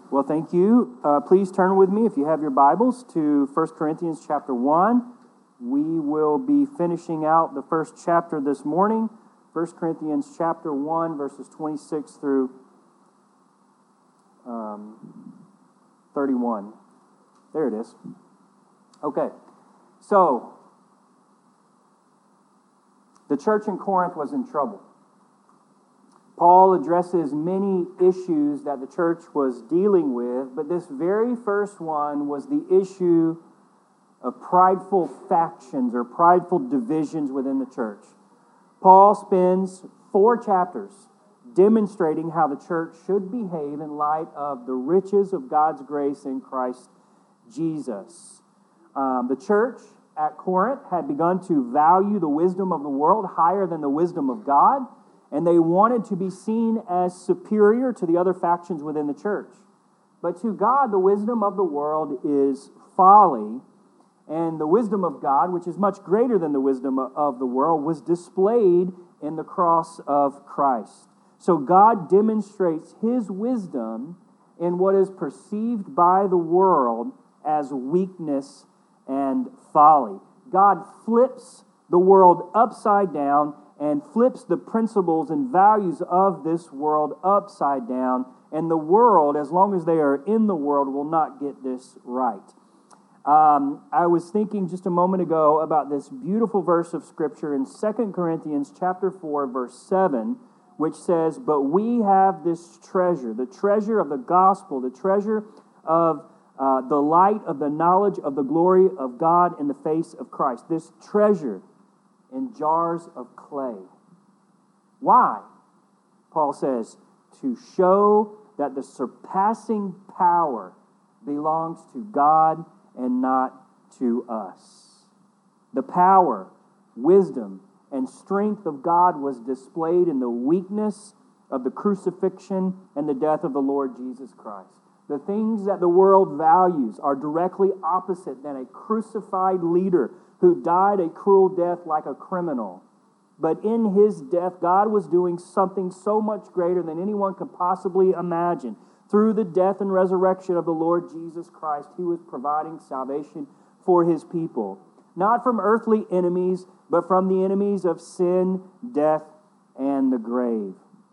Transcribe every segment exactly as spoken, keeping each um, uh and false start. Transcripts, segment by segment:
Well, thank you. Uh, please turn with me, if you have your Bibles, to First Corinthians chapter one. We will be finishing out the first chapter this morning. First Corinthians chapter one, verses twenty-six through um, thirty-one. There it is. Okay, so the church in Corinth was in trouble. Paul addresses many issues that the church was dealing with, but this very first one was the issue of prideful factions or prideful divisions within the church. Paul spends four chapters demonstrating how the church should behave in light of the riches of God's grace in Christ Jesus. Um, the church at Corinth had begun to value the wisdom of the world higher than the wisdom of God, and they wanted to be seen as superior to the other factions within the church. But to God, the wisdom of the world is folly, and the wisdom of God, which is much greater than the wisdom of the world, was displayed in the cross of Christ. So God demonstrates His wisdom in what is perceived by the world as weakness and folly. God flips the world upside down and flips the principles and values of this world upside down, and the world, as long as they are in the world, will not get this right. Um, I was thinking just a moment ago about this beautiful verse of Scripture in Second Corinthians chapter four, verse seven, which says, "But we have this treasure, the treasure of the gospel, the treasure of uh, the light of the knowledge of the glory of God in the face of Christ." This treasure in jars of clay. Why? Paul says, to show that the surpassing power belongs to God and not to us. The power, wisdom, and strength of God was displayed in the weakness of the crucifixion and the death of the Lord Jesus Christ. The things that the world values are directly opposite than a crucified leader who died a cruel death like a criminal. But in His death, God was doing something so much greater than anyone could possibly imagine. Through the death and resurrection of the Lord Jesus Christ, He was providing salvation for His people. Not from earthly enemies, but from the enemies of sin, death, and the grave.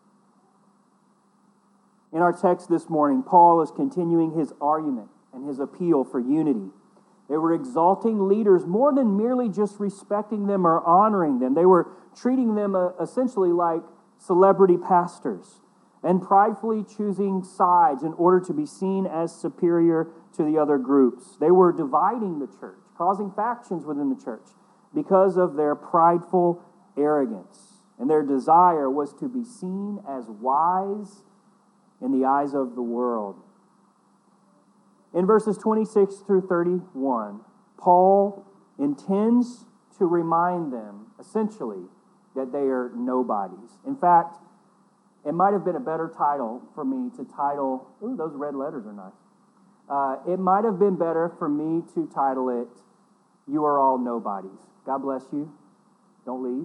In our text this morning, Paul is continuing his argument and his appeal for unity. They were exalting leaders more than merely just respecting them or honoring them. They were treating them uh, essentially like celebrity pastors and pridefully choosing sides in order to be seen as superior to the other groups. They were dividing the church, causing factions within the church because of their prideful arrogance. And their desire was to be seen as wise in the eyes of the world. In verses twenty-six through thirty-one, Paul intends to remind them, essentially, that they are nobodies. In fact, it might have been a better title for me to title, ooh, those red letters are nice. Uh, it might have been better for me to title it, "You Are All Nobodies." God bless you. Don't leave.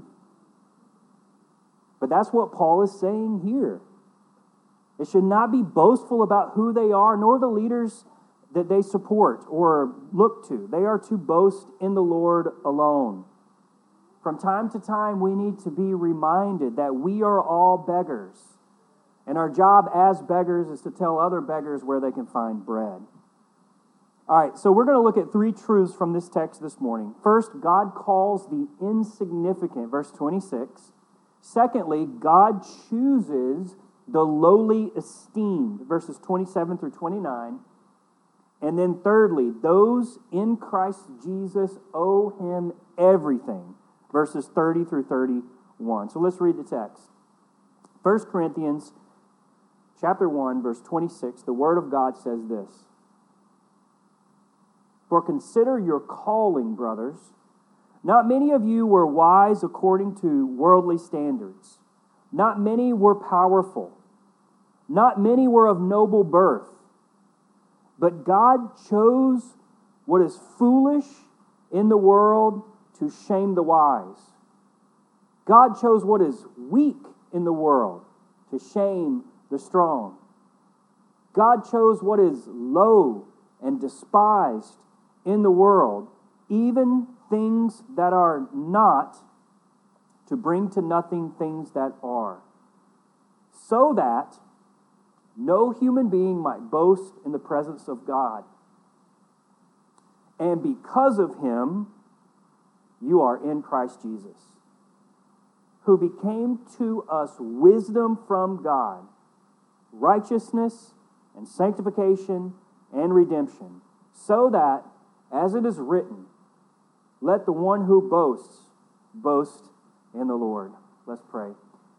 But that's what Paul is saying here. They should not be boastful about who they are, nor the leaders that they support or look to. They are to boast in the Lord alone. From time to time, we need to be reminded that we are all beggars, and our job as beggars is to tell other beggars where they can find bread. All right, so we're going to look at three truths from this text this morning. First, God calls the insignificant, verse twenty-six. Secondly, God chooses the lowly esteemed, verses twenty-seven through twenty-nine. And then thirdly, those in Christ Jesus owe Him everything, verses thirty through thirty-one. So let's read the text. First Corinthians chapter one, verse twenty-six, the Word of God says this: "For consider your calling, brothers. Not many of you were wise according to worldly standards. Not many were powerful. Not many were of noble birth. But God chose what is foolish in the world to shame the wise. God chose what is weak in the world to shame the strong. God chose what is low and despised in the world, even things that are not, to bring to nothing things that are, so that no human being might boast in the presence of God. And because of him, you are in Christ Jesus, who became to us wisdom from God, righteousness and sanctification and redemption, so that, as it is written, let the one who boasts, boast in the Lord. Let's pray.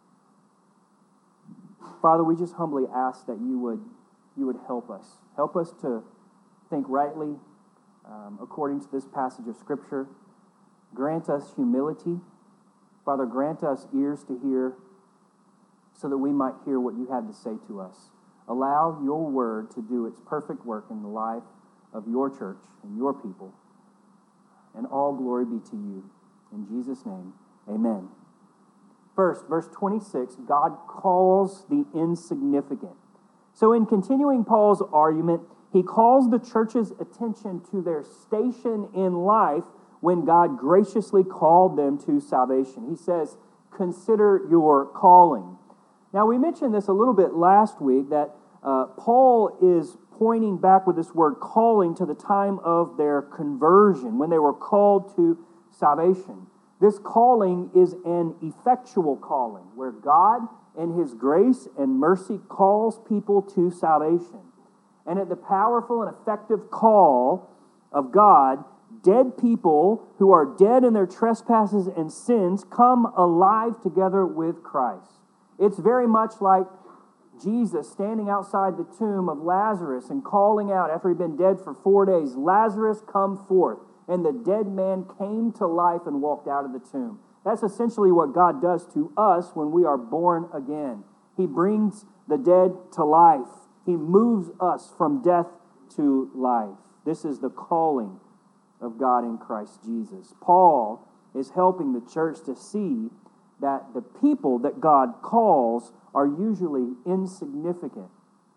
Father, we just humbly ask that you would, you would help us. Help us to think rightly um, according to this passage of Scripture. Grant us humility. Father, grant us ears to hear so that we might hear what you have to say to us. Allow your word to do its perfect work in the life of your church and your people. And all glory be to you. In Jesus' name, amen. First, verse twenty-six, God calls the insignificant. So in continuing Paul's argument, he calls the church's attention to their station in life when God graciously called them to salvation. He says, consider your calling. Now, we mentioned this a little bit last week, that uh, Paul is pointing back with this word calling to the time of their conversion, when they were called to salvation. This calling is an effectual calling, where God, in his grace and mercy, calls people to salvation. And at the powerful and effective call of God, dead people who are dead in their trespasses and sins come alive together with Christ. It's very much like Jesus standing outside the tomb of Lazarus and calling out after he'd been dead for four days, Lazarus, come forth. And the dead man came to life and walked out of the tomb. That's essentially what God does to us when we are born again. He brings the dead to life. He moves us from death to life. This is the calling of God in Christ Jesus. Paul is helping the church to see that the people that God calls are usually insignificant.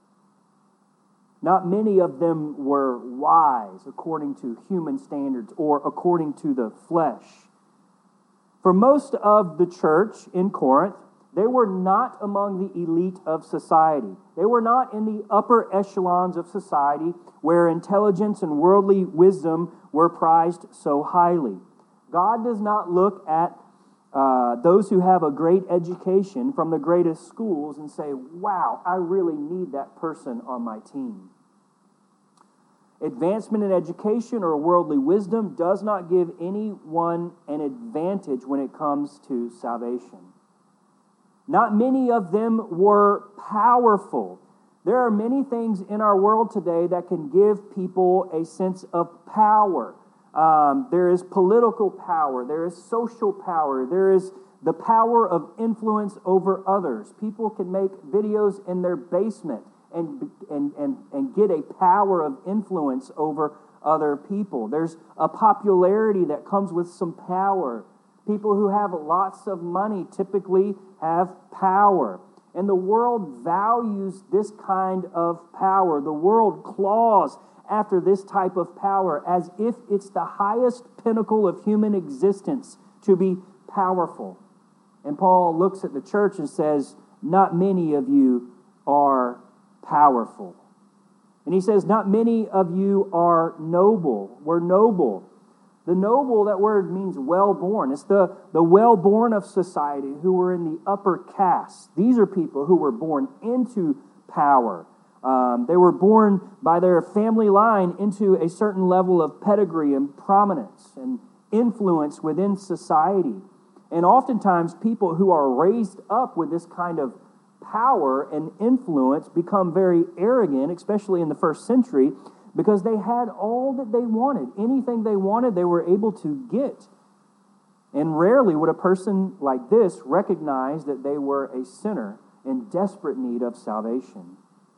Not many of them were wise according to human standards or according to the flesh. For most of the church in Corinth, they were not among the elite of society. They were not in the upper echelons of society where intelligence and worldly wisdom were prized so highly. God does not look at uh, those who have a great education from the greatest schools and say, wow, I really need that person on my team. Advancement in education or worldly wisdom does not give anyone an advantage when it comes to salvation. Not many of them were powerful. There are many things in our world today that can give people a sense of power. Um, there is political power. There is social power. There is the power of influence over others. People can make videos in their basement and, and, and, and get a power of influence over other people. There's a popularity that comes with some power. People who have lots of money typically have power. And the world values this kind of power. The world claws after this type of power as if it's the highest pinnacle of human existence to be powerful. And Paul looks at the church and says, not many of you are powerful. And he says, not many of you are noble. We're noble. The noble, that word means well-born. It's the, the well-born of society who were in the upper caste. These are people who were born into power. Um, they were born by their family line into a certain level of pedigree and prominence and influence within society. And oftentimes people who are raised up with this kind of power and influence become very arrogant, especially in the first century, because they had all that they wanted. Anything they wanted, they were able to get. And rarely would a person like this recognize that they were a sinner in desperate need of salvation.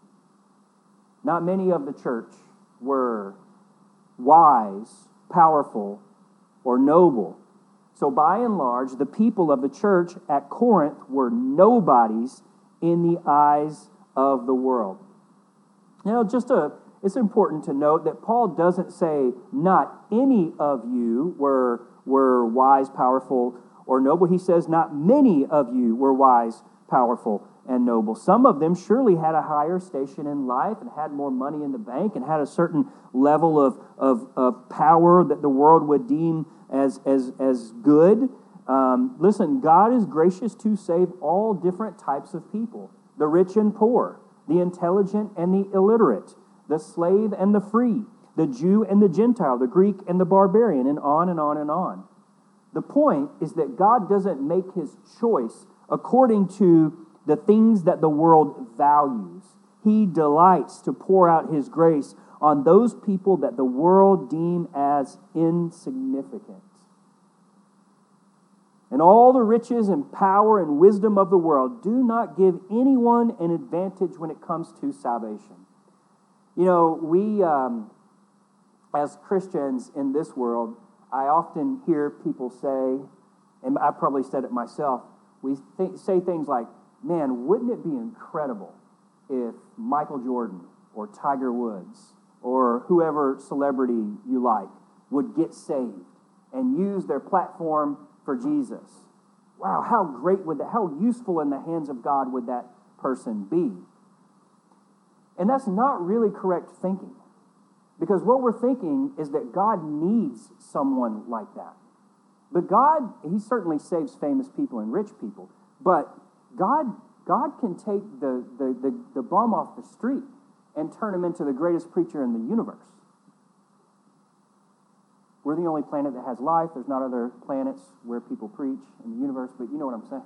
Not many of the church were wise, powerful, or noble. So by and large, the people of the church at Corinth were nobodies in the eyes of the world. Now, just a, it's important to note that Paul doesn't say not any of you were, were wise, powerful, or noble. He says not many of you were wise, powerful, and noble. Some of them surely had a higher station in life and had more money in the bank and had a certain level of, of, of power that the world would deem as, as, as good. Um, listen, God is gracious to save all different types of people, the rich and poor, the intelligent and the illiterate, the slave and the free, the Jew and the Gentile, the Greek and the barbarian, and on and on and on. The point is that God doesn't make his choice according to the things that the world values. He delights to pour out his grace on those people that the world deem as insignificant. And all the riches and power and wisdom of the world do not give anyone an advantage when it comes to salvation. You know, we, um, as Christians in this world, I often hear people say, and I probably said it myself, we th- say things like, man, wouldn't it be incredible if Michael Jordan or Tiger Woods or whoever celebrity you like would get saved and use their platform for Jesus? Wow, how great would that, how useful in the hands of God would that person be? And that's not really correct thinking. Because what we're thinking is that God needs someone like that. But God, he certainly saves famous people and rich people. But God, God can take the, the, the, the bum off the street and turn him into the greatest preacher in the universe. We're the only planet that has life. There's not other planets where people preach in the universe, but you know what I'm saying.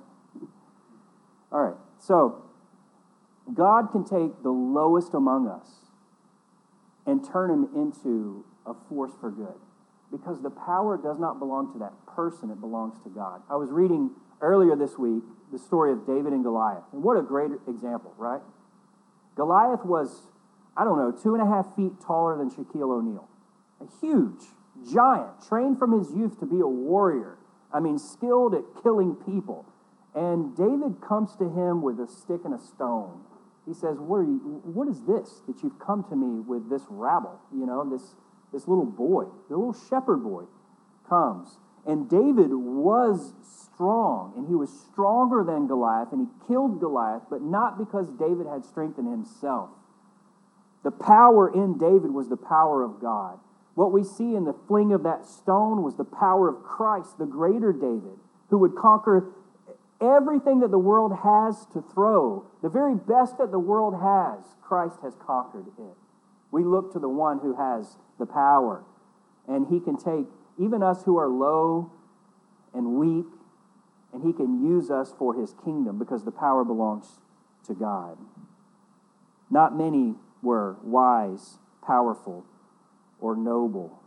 All right, so God can take the lowest among us and turn him into a force for good. Because the power does not belong to that person, it belongs to God. I was reading earlier this week the story of David and Goliath. And what a great example, right? Goliath was, I don't know, two and a half feet taller than Shaquille O'Neal. A huge giant, trained from his youth to be a warrior. I mean, skilled at killing people. And David comes to him with a stick and a stone. He says, what are you, what is this that you've come to me with this rabble? You know, this This little boy, the little shepherd boy, comes. And David was strong, and he was stronger than Goliath, and he killed Goliath, but not because David had strength in himself. The power in David was the power of God. What we see in the fling of that stone was the power of Christ, the greater David, who would conquer everything that the world has to throw. The very best that the world has, Christ has conquered it. We look to the one who has the power, and he can take even us who are low and weak, and he can use us for his kingdom because the power belongs to God. Not many were wise, powerful, or noble.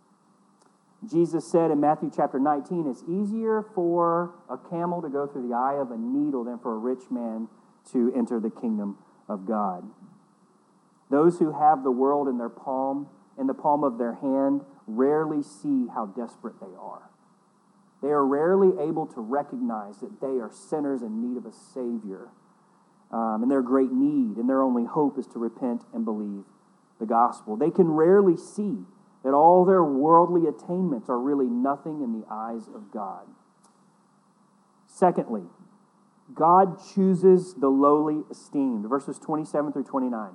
Jesus said in Matthew chapter nineteen, it's easier for a camel to go through the eye of a needle than for a rich man to enter the kingdom of God. Those who have the world in their palm, in the palm of their hand, rarely see how desperate they are. They are rarely able to recognize that they are sinners in need of a Savior, um, and their great need, and their only hope is to repent and believe the gospel. They can rarely see that all their worldly attainments are really nothing in the eyes of God. Secondly, God chooses the lowly esteemed. Verses twenty-seven through twenty-nine.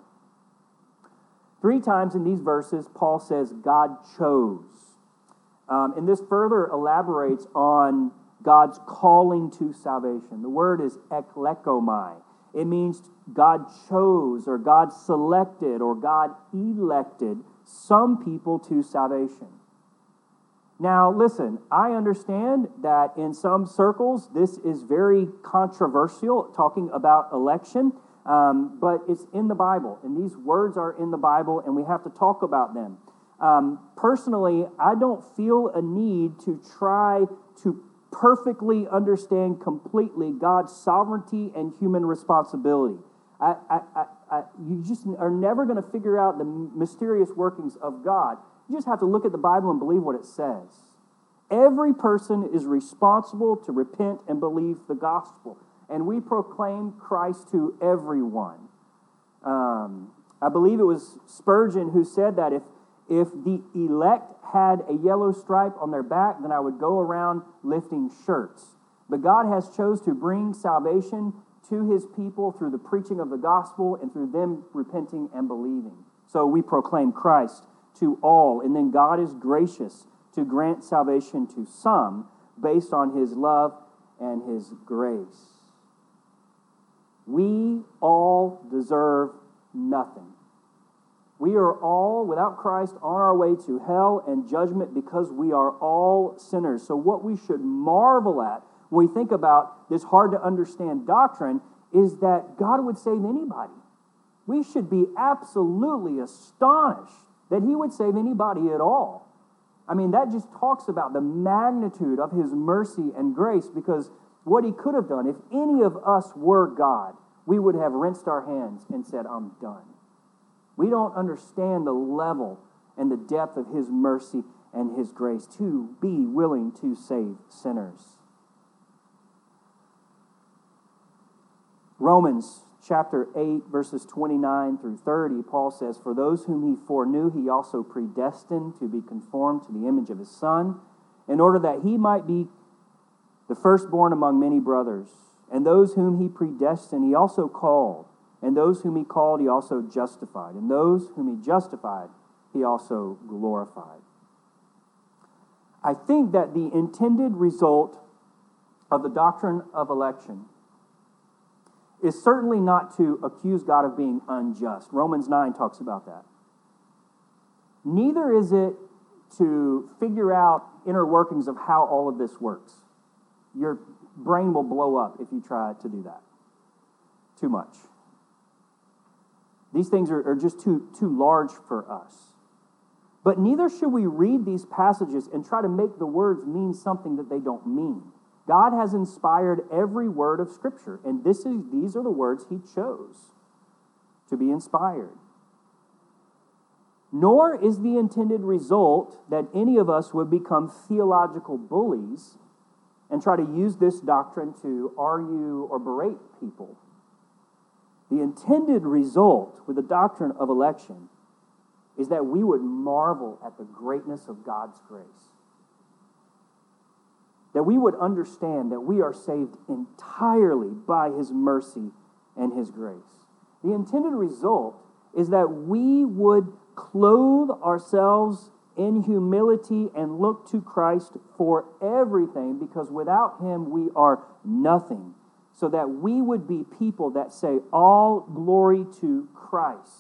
Three times in these verses, Paul says God chose. Um, and this further elaborates on God's calling to salvation. The word is eklekomai. It means God chose, or God selected, or God elected some people to salvation. Now, listen, I understand that in some circles, this is very controversial, talking about election. Um, but it's in the Bible, and these words are in the Bible, and we have to talk about them. Um, personally, I don't feel a need to try to perfectly understand completely God's sovereignty and human responsibility. I, I, I, I, you just are never going to figure out the mysterious workings of God. You just have to look at the Bible and believe what it says. Every person is responsible to repent and believe the gospel. And we proclaim Christ to everyone. Um, I believe it was Spurgeon who said that if, if the elect had a yellow stripe on their back, then I would go around lifting shirts. But God has chose to bring salvation to his people through the preaching of the gospel and through them repenting and believing. So we proclaim Christ to all, and then God is gracious to grant salvation to some based on his love and his grace. We all deserve nothing. We are all, without Christ, on our way to hell and judgment because we are all sinners. So what we should marvel at when we think about this hard-to-understand doctrine is that God would save anybody. We should be absolutely astonished that he would save anybody at all. I mean, that just talks about the magnitude of his mercy and grace, because what he could have done, if any of us were God, we would have rinsed our hands and said, I'm done. We don't understand the level and the depth of his mercy and his grace to be willing to save sinners. Romans chapter eight, verses twenty-nine through thirty, Paul says, For those whom he foreknew, he also predestined to be conformed to the image of his Son, in order that he might be the firstborn among many brothers. And those whom he predestined, he also called. And those whom he called, he also justified. And those whom he justified, he also glorified. I think that the intended result of the doctrine of election is certainly not to accuse God of being unjust. Romans nine talks about that. Neither is it to figure out inner workings of how all of this works. Your brain will blow up if you try to do that. Too much. These things are, are just too, too large for us. But neither should we read these passages and try to make the words mean something that they don't mean. God has inspired every word of Scripture, and this is these are the words he chose to be inspired. Nor is the intended result that any of us would become theological bullies and try to use this doctrine to argue or berate people. The intended result with the doctrine of election is that we would marvel at the greatness of God's grace. That we would understand that we are saved entirely by his mercy and his grace. The intended result is that we would clothe ourselves in humility and look to Christ for everything, because without him we are nothing. So that we would be people that say, all glory to Christ.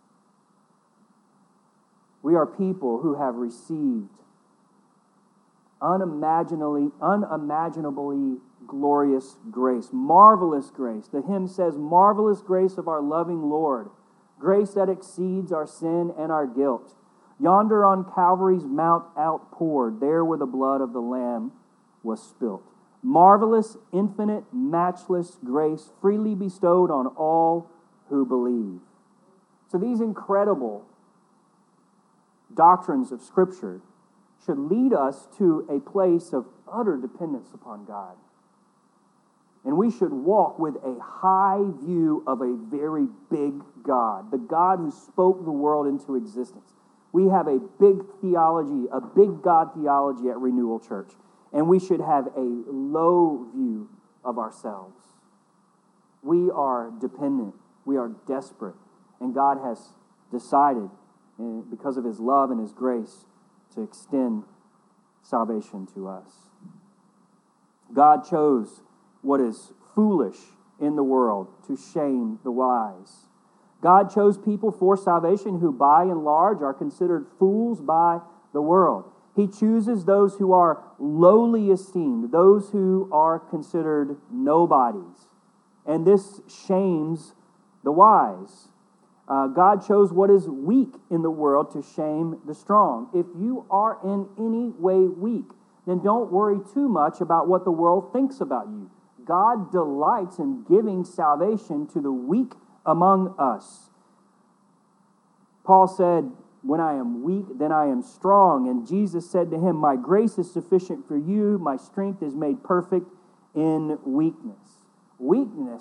We are people who have received unimaginably, unimaginably glorious grace, marvelous grace. The hymn says, marvelous grace of our loving Lord, grace that exceeds our sin and our guilt. Yonder on Calvary's mount outpoured, there where the blood of the Lamb was spilt. Marvelous, infinite, matchless grace freely bestowed on all who believe. So these incredible doctrines of Scripture should lead us to a place of utter dependence upon God. And we should walk with a high view of a very big God, the God who spoke the world into existence. We have a big theology, a big God theology at Renewal Church. And we should have a low view of ourselves. We are dependent. We are desperate. And God has decided, because of his love and his grace, to extend salvation to us. God chose what is foolish in the world to shame the wise. God chose people for salvation who by and large are considered fools by the world. He chooses those who are lowly esteemed, those who are considered nobodies. And this shames the wise. Uh, God chose what is weak in the world to shame the strong. If you are in any way weak, then don't worry too much about what the world thinks about you. God delights in giving salvation to the weak among us. Paul said, when I am weak, then I am strong. And Jesus said to him, my grace is sufficient for you. My strength is made perfect in weakness. Weakness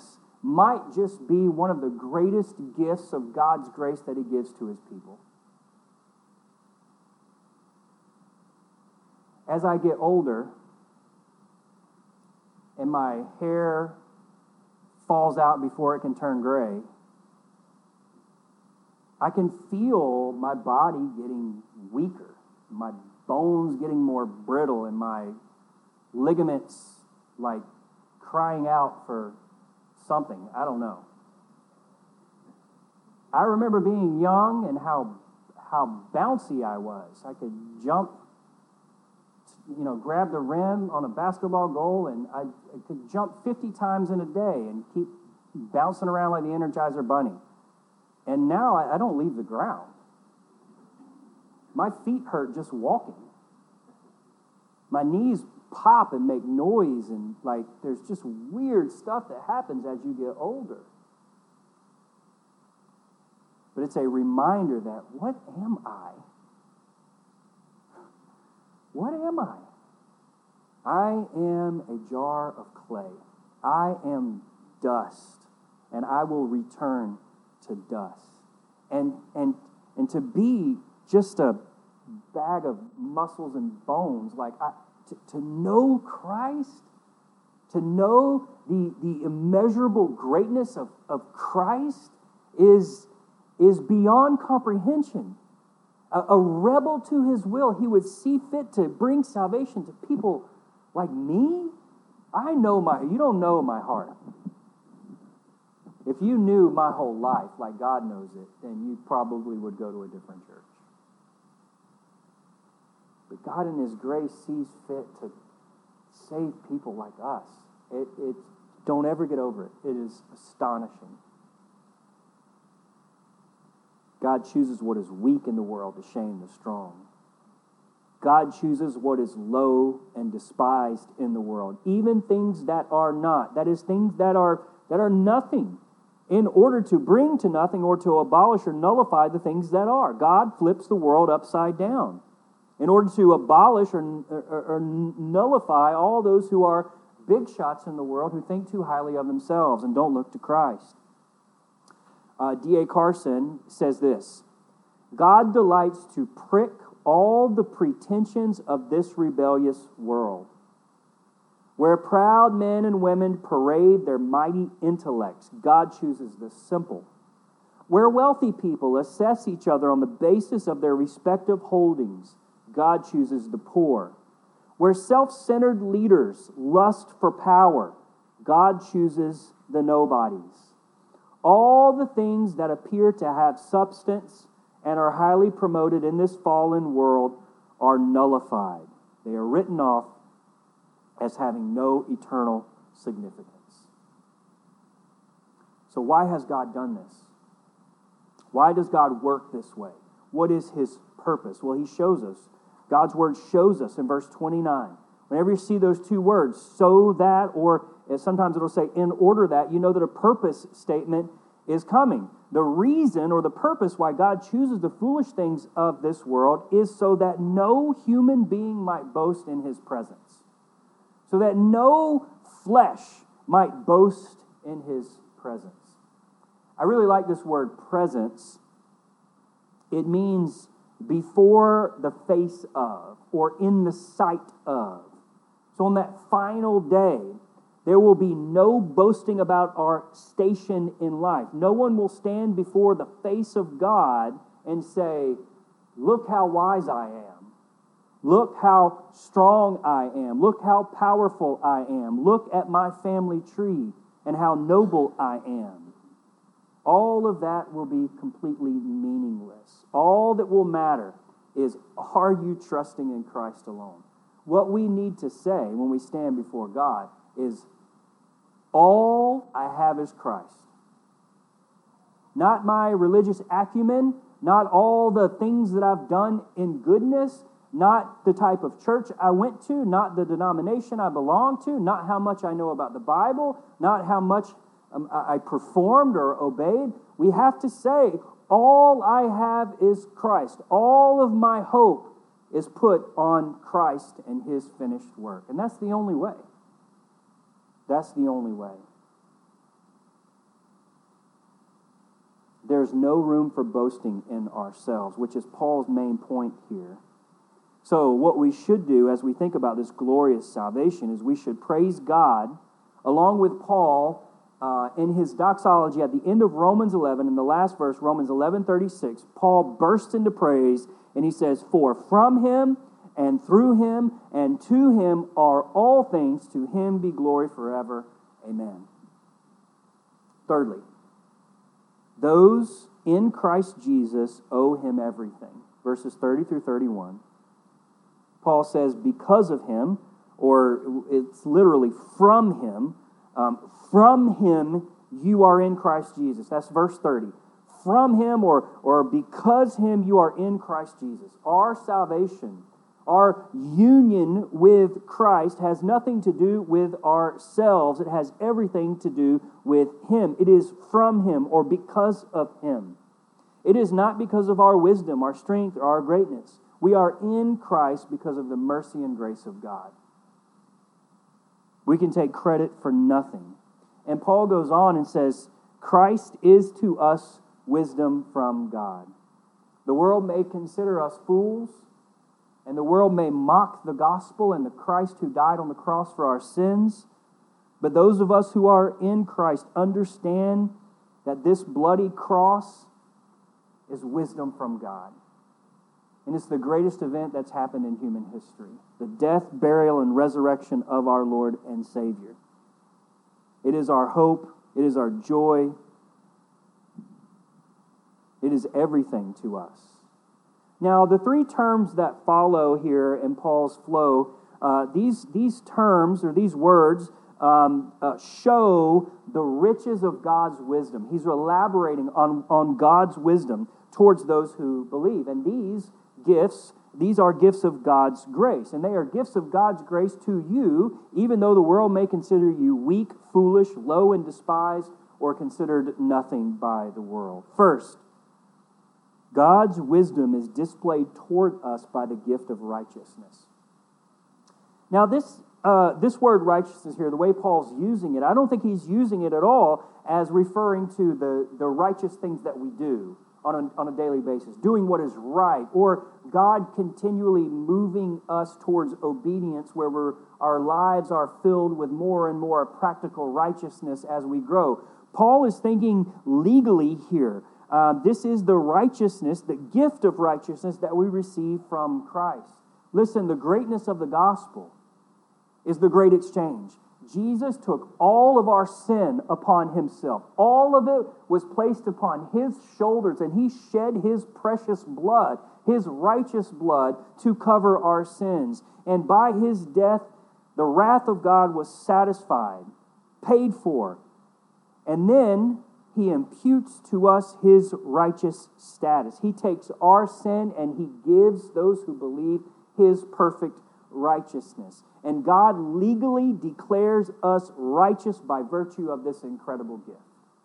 might just be one of the greatest gifts of God's grace that He gives to His people. As I get older and my hair falls out before it can turn gray, I can feel my body getting weaker, my bones getting more brittle, and my ligaments like crying out for something. I don't know. I remember being young and how how bouncy I was. I could jump, you know, grab the rim on a basketball goal, and I, I could jump fifty times in a day and keep bouncing around like the Energizer Bunny. And now I, I don't leave the ground. My feet hurt just walking. My knees pop and make noise, and like there's just weird stuff that happens as you get older. But it's a reminder that, what am I? What am I? I am a jar of clay. I am dust, and I will return to dust. And and and to be just a bag of muscles and bones, like I, to, to know Christ, to know the, the immeasurable greatness of, of Christ is, is beyond comprehension. A, a rebel to His will, He would see fit to bring salvation to people like me. I know my, you don't know my heart. If you knew my whole life like God knows it, then you probably would go to a different church. But God in His grace sees fit to save people like us. It, it, don't ever get over it. It is astonishing. God chooses what is weak in the world to shame the strong. God chooses what is low and despised in the world, even things that are not. That is, things that are that are nothing, in order to bring to nothing or to abolish or nullify the things that are. God flips the world upside down in order to abolish or, or, or nullify all those who are big shots in the world, who think too highly of themselves and don't look to Christ. Uh, D A Carson says this: God delights to prick all the pretensions of this rebellious world. Where proud men and women parade their mighty intellects, God chooses the simple. Where wealthy people assess each other on the basis of their respective holdings, God chooses the poor. Where self-centered leaders lust for power, God chooses the nobodies. All the things that appear to have substance and are highly promoted in this fallen world are nullified. They are written off as having no eternal significance. So why has God done this? Why does God work this way? What is His purpose? Well, He shows us. God's Word shows us in verse twenty-nine. Whenever you see those two words, so that, or sometimes it'll say in order that, you know that a purpose statement is coming. The reason or the purpose why God chooses the foolish things of this world is so that no human being might boast in His presence. So that no flesh might boast in His presence. I really like this word presence. It means before the face of, or in the sight of. So on that final day, there will be no boasting about our station in life. No one will stand before the face of God and say, look how wise I am. Look how strong I am. Look how powerful I am. Look at my family tree and how noble I am. All of that will be completely meaningless. All that will matter is, are you trusting in Christ alone? What we need to say when we stand before God is, all I have is Christ. Not my religious acumen, not all the things that I've done in goodness, not the type of church I went to, not the denomination I belong to, not how much I know about the Bible, not how much um, I performed or obeyed. We have to say, all I have is Christ. All of my hope is put on Christ and His finished work. And that's the only way. That's the only way. there's no room for boasting in ourselves, which is Paul's main point here. So what we should do as we think about this glorious salvation is we should praise God along with Paul uh, in his doxology at the end of Romans eleven, in the last verse, Romans eleven thirty-six. Paul bursts into praise and he says, "For from him and through him and to him are all things, to him be glory forever. Amen." Thirdly, those in Christ Jesus owe him everything. Verses thirty through thirty-one. Paul says, because of him, or it's literally from him, um, from him you are in Christ Jesus. That's verse thirty. From him, or, or because him you are in Christ Jesus. Our salvation, our union with Christ has nothing to do with ourselves. It has everything to do with him. It is from him or because of him. It is not because of our wisdom, our strength, or our greatness. We are in Christ because of the mercy and grace of God. We can take credit for nothing. And Paul goes on and says, Christ is to us wisdom from God. The world may consider us fools, and the world may mock the gospel and the Christ who died on the cross for our sins. But those of us who are in Christ understand that this bloody cross is wisdom from God. And it's the greatest event that's happened in human history. The death, burial, and resurrection of our Lord and Savior. It is our hope. It is our joy. It is everything to us. Now, the three terms that follow here in Paul's flow, uh, these, these terms or these words um, uh, show the riches of God's wisdom. He's elaborating on, on God's wisdom towards those who believe. And these gifts, these are gifts of God's grace. And they are gifts of God's grace to you, even though the world may consider you weak, foolish, low, and despised, or considered nothing by the world. First, God's wisdom is displayed toward us by the gift of righteousness. Now, this uh, this word righteousness here, the way Paul's using it, I don't think he's using it at all as referring to the, the righteous things that we do on a, on a daily basis, doing what is right, or God continually moving us towards obedience where we're, our lives are filled with more and more practical righteousness as we grow. Paul is thinking legally here. Uh, this is the righteousness, the gift of righteousness that we receive from Christ. Listen, the greatness of the gospel is the great exchange. Jesus took all of our sin upon himself. All of it was placed upon his shoulders, and he shed his precious blood, his righteous blood, to cover our sins. And by his death, the wrath of God was satisfied, paid for. And then he imputes to us his righteous status. He takes our sin and he gives those who believe his perfect righteousness. And God legally declares us righteous by virtue of this incredible gift.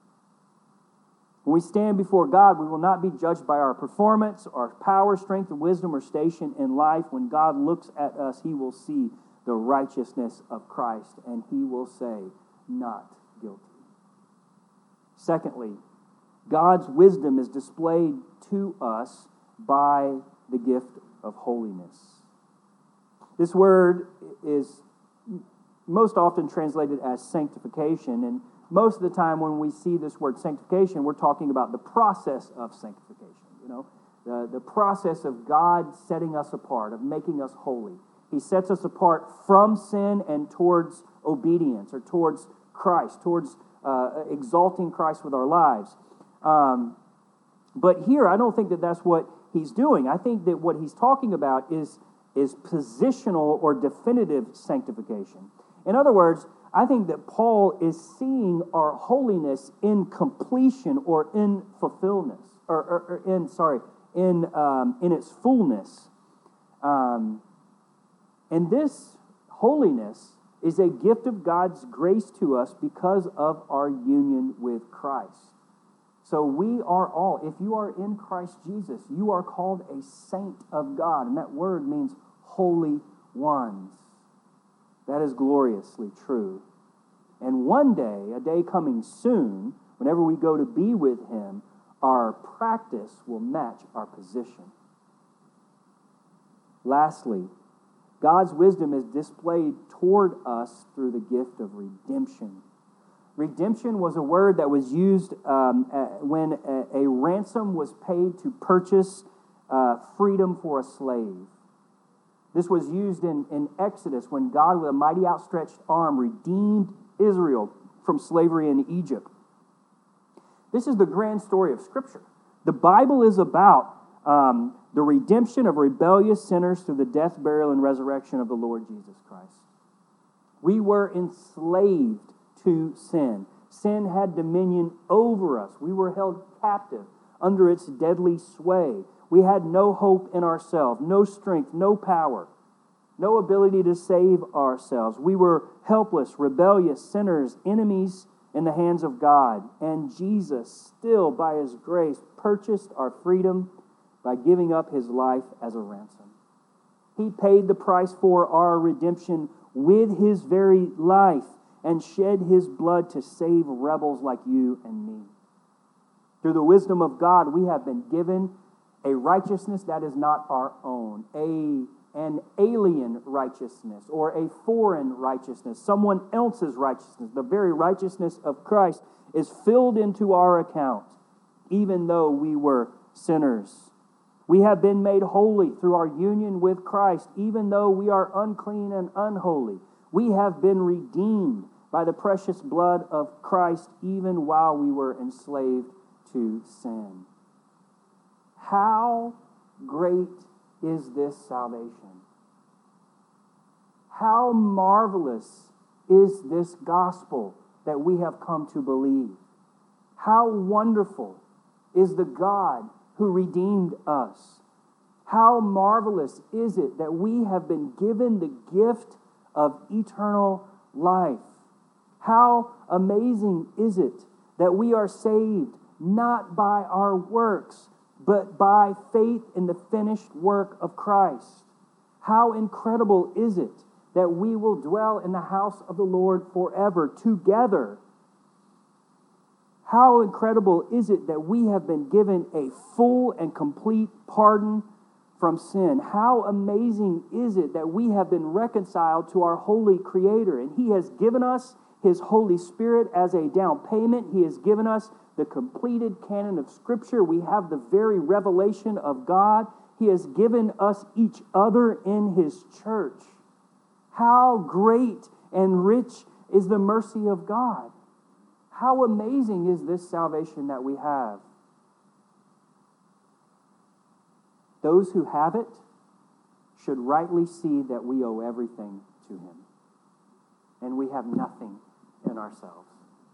When we stand before God, we will not be judged by our performance, our power, strength, wisdom, or station in life. When God looks at us, he will see the righteousness of Christ, and he will say, not guilty. Secondly, God's wisdom is displayed to us by the gift of holiness. This word is most often translated as sanctification, and most of the time when we see this word sanctification, we're talking about the process of sanctification, you know, the, the process of God setting us apart, of making us holy. He sets us apart from sin and towards obedience, or towards Christ, towards uh, exalting Christ with our lives. Um, but here, I don't think that that's what he's doing. I think that what he's talking about is is positional or definitive sanctification. In other words, I think that Paul is seeing our holiness in completion or in fulfillment, or, or, or in, sorry, in, um, in its fullness. Um, and this holiness is a gift of God's grace to us because of our union with Christ. So we are all, if you are in Christ Jesus, you are called a saint of God. And that word means holy ones. That is gloriously true. And one day, a day coming soon, whenever we go to be with him, Our practice will match our position. Lastly, God's wisdom is displayed toward us through the gift of redemption. Redemption was a word that was used um, uh, when a, a ransom was paid to purchase uh, freedom for a slave. This was used in, in Exodus when God, with a mighty outstretched arm, redeemed Israel from slavery in Egypt. This is the grand story of Scripture. The Bible is about um, the redemption of rebellious sinners through the death, burial, and resurrection of the Lord Jesus Christ. We were enslaved to sin. Sin had dominion over us. We were held captive under its deadly sway. We had no hope in ourselves, no strength, no power, no ability to save ourselves. We were helpless, rebellious sinners, enemies in the hands of God. And Jesus, still by His grace, purchased our freedom by giving up His life as a ransom. He paid the price for our redemption with His very life and shed His blood to save rebels like you and me. Through the wisdom of God, we have been given a righteousness that is not our own, a, an alien righteousness or a foreign righteousness, someone else's righteousness. The very righteousness of Christ is filled into our account, even though we were sinners. We have been made holy through our union with Christ, even though we are unclean and unholy. We have been redeemed by the precious blood of Christ, even while we were enslaved to sin. How great is this salvation? How marvelous is this gospel that we have come to believe? How wonderful is the God who redeemed us? How marvelous is it that we have been given the gift of eternal life? How amazing is it that we are saved not by our works, but by faith in the finished work of Christ? How incredible is it that we will dwell in the house of the Lord forever together? How incredible is it that we have been given a full and complete pardon from sin? How amazing is it that we have been reconciled to our holy Creator, and He has given us His Holy Spirit as a down payment. He has given us the completed canon of Scripture. We have the very revelation of God. He has given us each other in His church. How great and rich is the mercy of God. How amazing is this salvation that we have. Those who have it should rightly see that we owe everything to Him, and we have nothing in ourselves.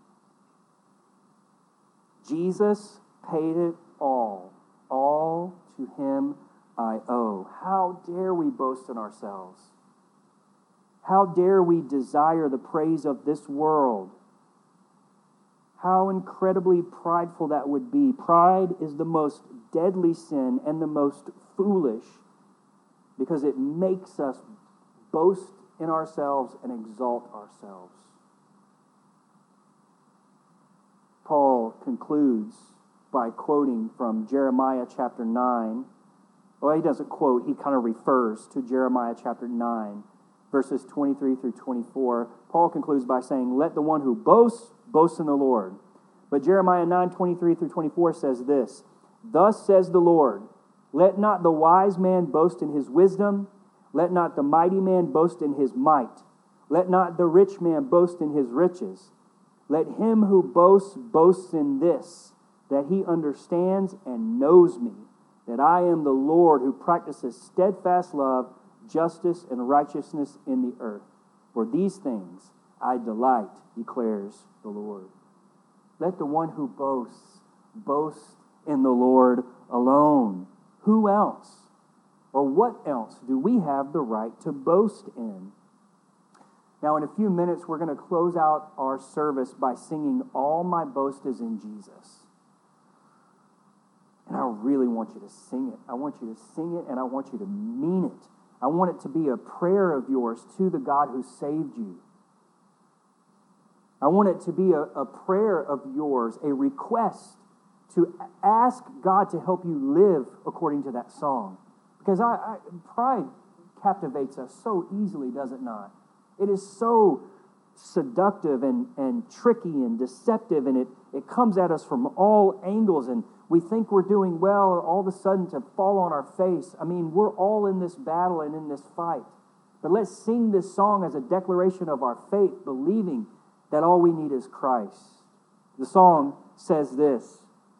Jesus paid it all. All to Him I owe. How dare we boast in ourselves? How dare we desire the praise of this world? How incredibly prideful that would be. Pride is the most deadly sin and the most foolish, because it makes us boast in ourselves and exalt ourselves. Paul concludes by quoting from Jeremiah chapter nine. Well, he doesn't quote, he kind of refers to Jeremiah chapter nine, verses twenty-three through twenty-four. Paul concludes by saying, "Let the one who boasts, boast in the Lord." But Jeremiah nine, twenty-three through twenty-four says this, "Thus says the Lord, let not the wise man boast in his wisdom, let not the mighty man boast in his might, let not the rich man boast in his riches. Let him who boasts, boast in this, that he understands and knows me, that I am the Lord who practices steadfast love, justice, and righteousness in the earth. For these things I delight, declares the Lord." Let the one who boasts, boast in the Lord alone. Who else, or what else do we have the right to boast in? Now, in a few minutes, we're going to close out our service by singing "All My Boast Is in Jesus." And I really want you to sing it. I want you to sing it, and I want you to mean it. I want it to be a prayer of yours to the God who saved you. I want it to be a, a prayer of yours, a request to ask God to help you live according to that song. Because I, I, pride captivates us so easily, does it not? It is so seductive and, and tricky and deceptive, and it, it comes at us from all angles, and we think we're doing well, all of a sudden to fall on our face. I mean, we're all in this battle and in this fight. But let's sing this song as a declaration of our faith, believing that all we need is Christ. The song says this: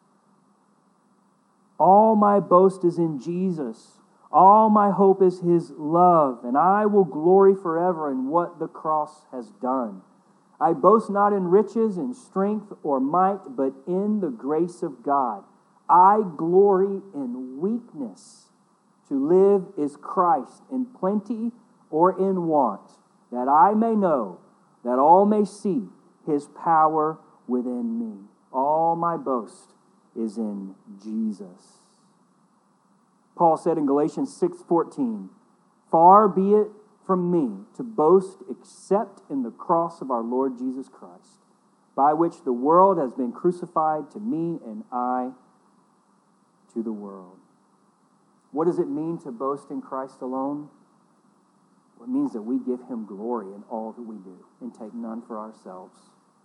all my boast is in Jesus. All my hope is His love, and I will glory forever in what the cross has done. I boast not in riches, in strength, or might, but in the grace of God. I glory in weakness. To live is Christ, in plenty or in want, that I may know, that all may see His power within me. All my boast is in Jesus. Paul said in Galatians six fourteen, far be it from me to boast except in the cross of our Lord Jesus Christ, by which the world has been crucified to me and I to the world. What does it mean to boast in Christ alone? It means that we give Him glory in all that we do and take none for ourselves.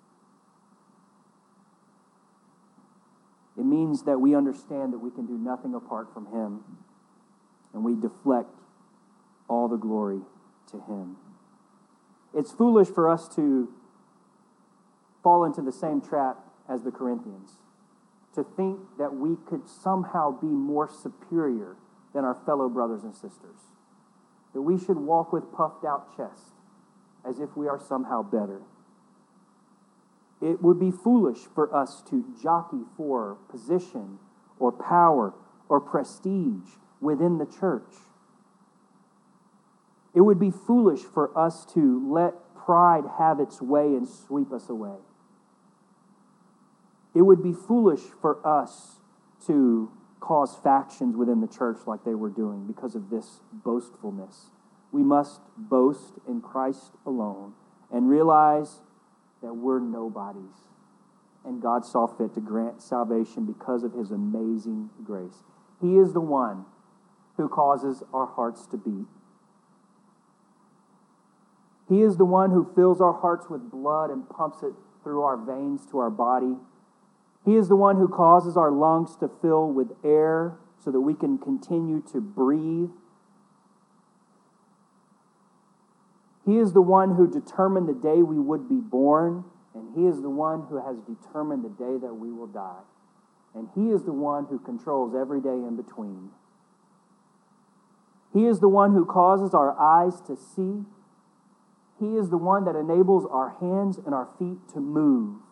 It means that we understand that we can do nothing apart from Him, and we deflect all the glory to Him. It's foolish for us to fall into the same trap as the Corinthians, to think that we could somehow be more superior than our fellow brothers and sisters, that we should walk with puffed out chest as if we are somehow better. It would be foolish for us to jockey for position or power or prestige within the church. It would be foolish for us to let pride have its way and sweep us away. It would be foolish for us to cause factions within the church like they were doing because of this boastfulness. We must boast in Christ alone and realize that we're nobodies, and God saw fit to grant salvation because of His amazing grace. He is the one who causes our hearts to beat. He is the one who fills our hearts with blood and pumps it through our veins to our body. He is the one who causes our lungs to fill with air so that we can continue to breathe. He is the one who determined the day we would be born, and He is the one who has determined the day that we will die. And He is the one who controls every day in between. He is the one who causes our eyes to see. He is the one that enables our hands and our feet to move.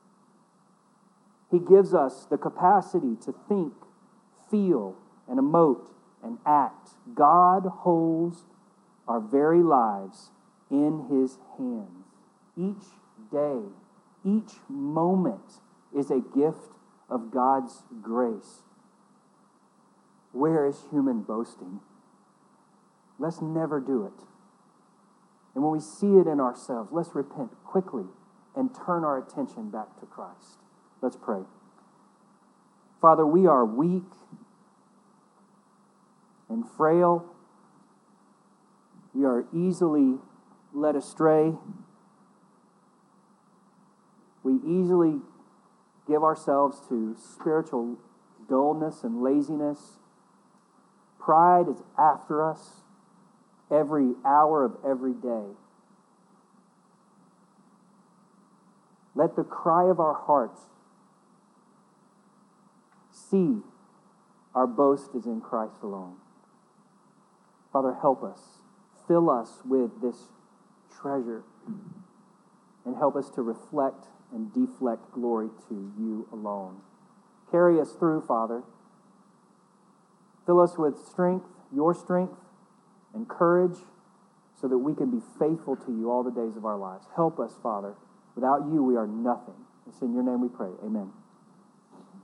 He gives us the capacity to think, feel, and emote, and act. God holds our very lives in His hands. Each day, each moment is a gift of God's grace. Where is human boasting? Let's never do it. And when we see it in ourselves, let's repent quickly and turn our attention back to Christ. Let's pray. Father, we are weak and frail. We are easily led astray. We easily give ourselves to spiritual dullness and laziness. Pride is after us every hour of every day. Let the cry of our hearts see our boast is in Christ alone. Father, help us. Fill us with this treasure and help us to reflect and deflect glory to You alone. Carry us through, Father. Fill us with strength, Your strength, and courage so that we can be faithful to You all the days of our lives. Help us, Father. Without You, we are nothing. It's in Your name we pray. Amen.